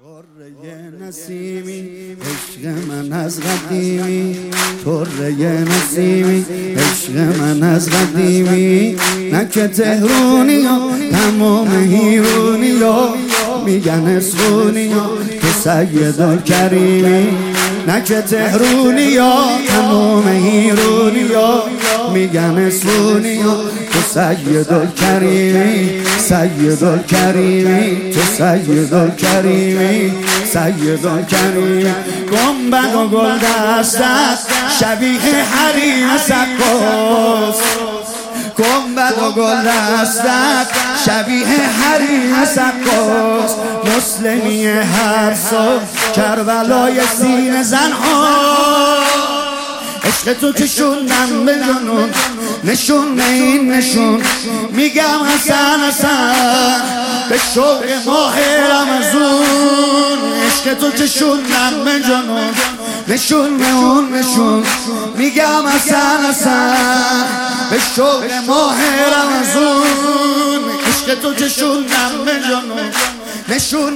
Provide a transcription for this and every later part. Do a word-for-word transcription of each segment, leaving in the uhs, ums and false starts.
طره نسیمی عشق من از قدیمی، طره نسیمی عشق من از قدیمی. نه که تهرونی ها تمام هیرونی ها میگن اسخونی ها که سیدالکریمی. نه که تهرونی ها تمام هیرونی ها میگن اسخونی ها که سیدالکریمی. سیدالکریمی تو سیدالکریمی سیدالکریمی. گنبد و گل دستت شبیه حریم سقاس، گنبد و گل دستت شبیه حریم سقاس. مسلمی هر سال کربلای سینه زنها، عشق تو کشوندم به جنون نشون این نشون. میگم حسن حسن به شوق ماه رمضان، عشق تو کشوندم به جنون نشون به اون نشون. میگم حسن حسن به شوق ماه رمضان، عشق تو کشوندم به جنون نشون.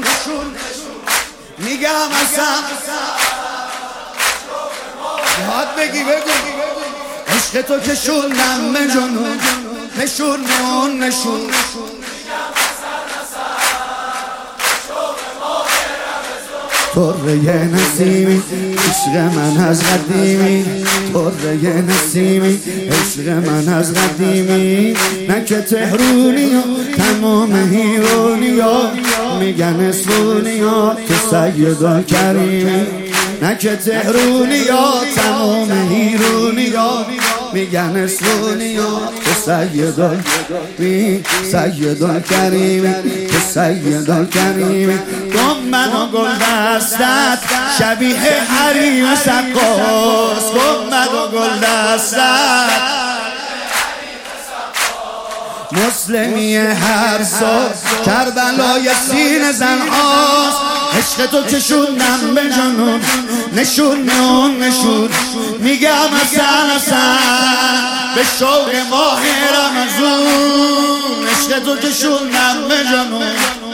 میگم حسن یاد بگی بگو عشق تو کشوندم به جنون نشون اون نشون. طره نسیمی عشق من از قدیمی، طره نسیمی عشق من از قدیمی. نه که تهرونی ها تمام هیرونی ها میگن اسخونی ها که سیدالکریمی. نه که تهرونی ها تمام هیرونی ها میگن اسخونی ها که سیدالکریمی سیدالکریمی که سیدالکریمی. گنبد و گل دستت شبیه حریم سقاس، گنبد و گل دستت مسلمی هر سال کربلای سینه زنهاست. عشق تو کشوندم به جنون نشون اون نشون. میگم حسن حسن به شوق ماه رمضان، عشق تو کشوندم به جنون.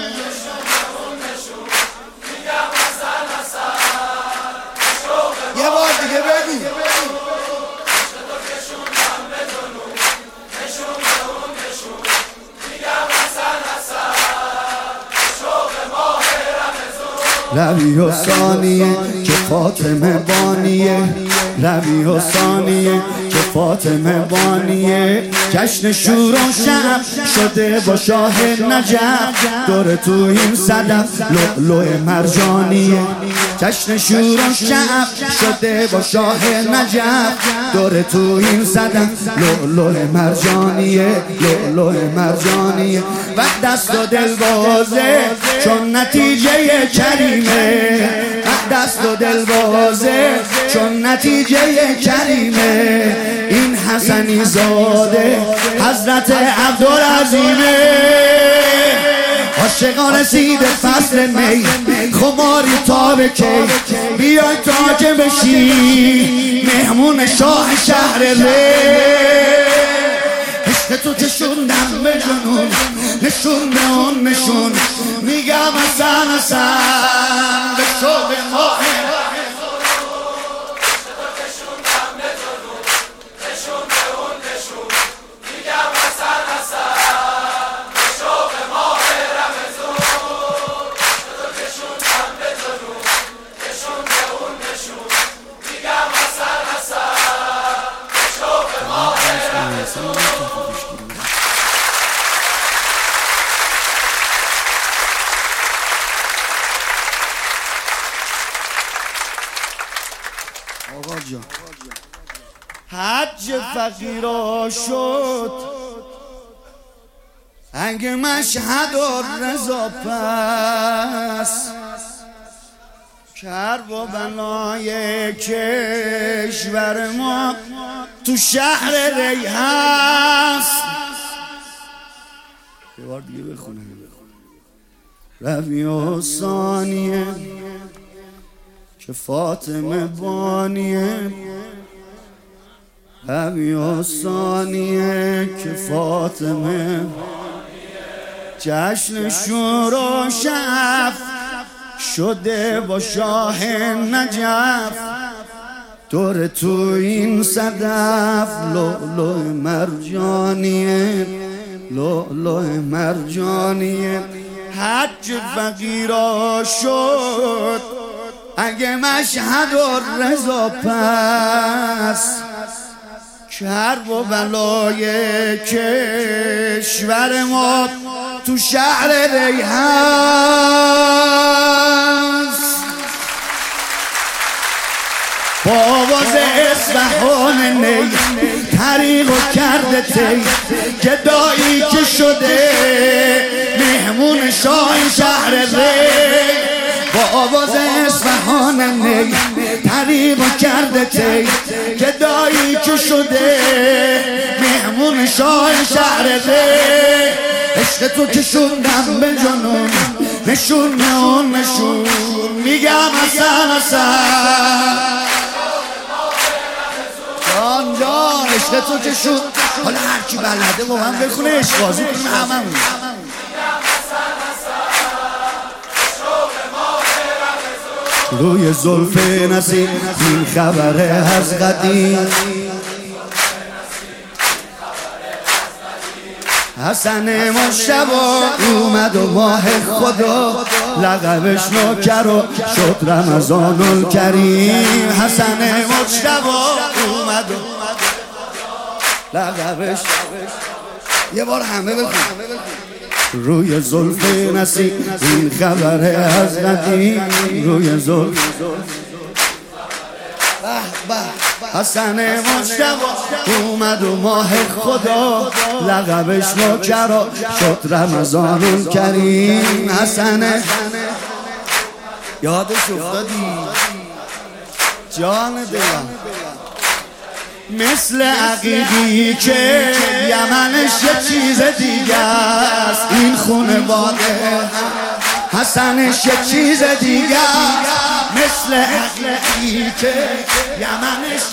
یه بار دیگه بگو روی و ثانیه که فاطمه بانیه، روی و ثانیه که فاطمه بانیه. جشن شور و شب شده با شاه نجف، دور تو این صدف لؤلؤ مرجانیه. جشن شور و شب شده با شاه نجف، دور تو این صدف لؤلؤ مرجانیه لؤلؤ مرجانیه. و دست و دل بازه چون نتیجه کریمه، دست و دل بازه چون نتیجه کریمه. این حسنی زاده حضرت عبدالعظیمه. عاشقان رسید فصل می خماری تا به کی، بیای تا که بشی مهمون شاه شهر ری. عشق تو کشوندم به جنون نشون به اون نشون. میگم حسن حسن به شوق ماه آقا جان. حج فقیرا شد انگ مشهد و رضا پس، کرب و بنای کشور ما تو شهر ری هست. یه بار دیگه بخونه. روی و ثانیه که فاطمه بانیه، همی و ثانیه که فاطمه جشن شور و شف شده با شاه نجف، دور تو این صدف لؤلؤ مرجانیه، لؤلؤ مرجانیه. حج فقیرا شد اگه مشهد و رضا پس، کرب و بلای کشور ما تو شهر ری هست. با آواز اصفهان نی طریق و کرده تی، گدایی که شده مهمون شاه شهر ری. با آواز اصفهان نی طریق و کرده تی، گدایی که شده مهمون شاه شهر ری. عشق تو که شدم به جنون، نشون اون نشون میگم حسن حسن جان جان. عشق تو که شد، حالا هرکی بلده با من بخونه عشق بازی کنیم هممون. روی زلف نسیم این خبره از قدیم، حسن مشتبا اومد و ماه خدا لقبش نوکر و شد رمضان الکریم. حسن مشتبا اومد و لقبش، یه بار همه بخون. روی زلف نسیم این خبره از قدیم، روی زلف حسن مشتبا اومد و ماه خدا لقبش نوکر و شد رمضان الکریم. حسن یادش افتادی جان دلم، مثل عقیقی که یمنش یه چیز دیگه است، این خونواده حسنش یه چیز دیگه است. مثل عقیقی که یمنش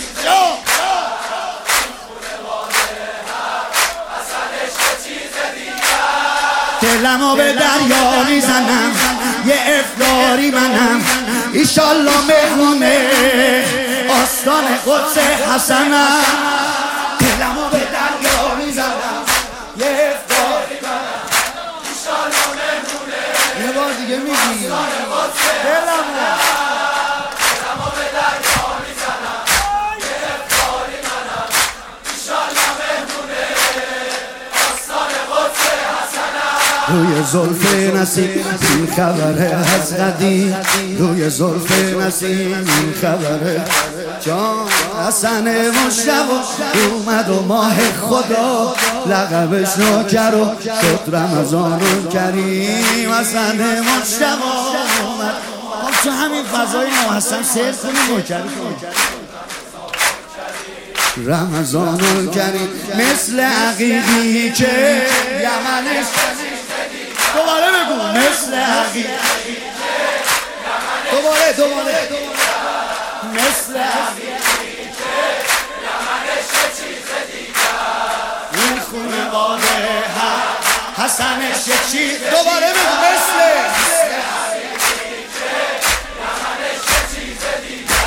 دلمو به دریا میزنم، یه افطاری منم ایشالله مهمونه آستان قدس حسنم. دلمو به دریا میزنم، یه افطاری منم ایشالله مهمونه. یه بار دیگه میگی دلمو دلمو به دریا میزنم، یه افطاری منم ایشالله مهمونه آستان قدس حسنم. روی زلف نسیم این خبره از قدیم، روی زلف نسیم این خبره جان. حسن مشتبا اومد و ماه خدا لقبش نوکر و شد رمضان الکریم. حسن مشتبا اومد تو همین فضای نوحسن سیر کنی نوکر رمضان الکریم. مثل عقیقی که یمنش دوباره بگو، مثل عقیقی دوباره دوباره مثل عقیقی که یمنش یه چیز دیگه، این خونواده حسنش یه چیز دوباره بگو، مثل عقیقی که یمنش یه چیز دیگه،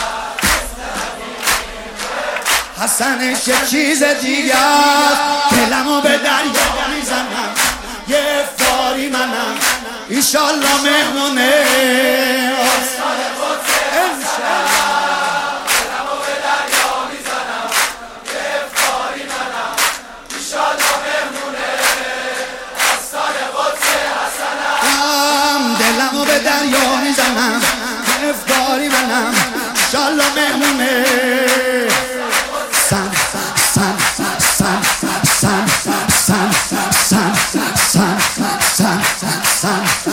حسنش یه چیز دیگه. دلمو به دریا میزنم، یه افطاری منم ایشالله مهمونه آستان قدس انشالله. دلمو به دریا میزنم، یه افطاری منم ایشالله مهمونه آستان قدس حسنم. دلمو به دریا میزنم، یه افطاری منم ایشالله مهمونه سن سن سن سن سن سن سن سن سن سن